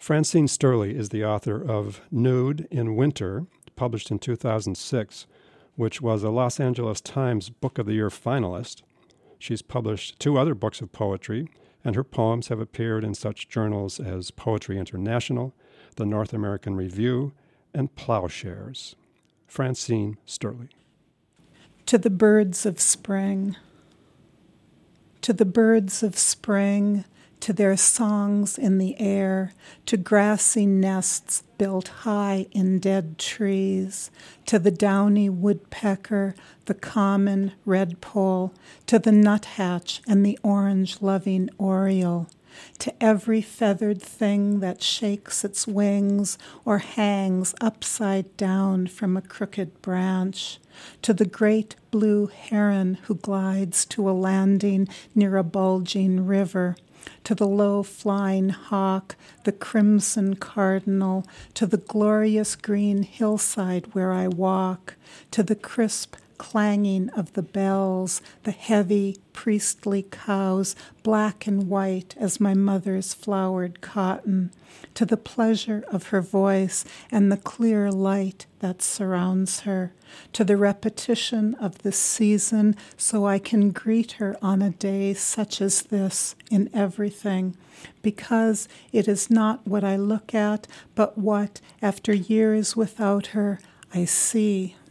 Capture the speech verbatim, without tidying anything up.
Francine Sturley is the author of Nude in Winter, published in two thousand six, which was a Los Angeles Times Book of the Year finalist. She's published two other books of poetry, and her poems have appeared in such journals as Poetry International, the North American Review, and Plowshares. Francine Sturley. To the birds of spring. To the birds of spring, to their songs in the air, to grassy nests built high in dead trees, to the downy woodpecker, the common redpoll, to the nuthatch and the orange-loving oriole, to every feathered thing that shakes its wings or hangs upside down from a crooked branch, to the great blue heron who glides to a landing near a bulging river, to the low-flying hawk, the crimson cardinal, to the glorious green hillside where I walk, to the crisp clanging of the bells, the heavy, priestly cows, black and white as my mother's flowered cotton, to the pleasure of her voice and the clear light that surrounds her, to the repetition of the season so I can greet her on a day such as this in everything, because it is not what I look at, but what, after years without her, I see.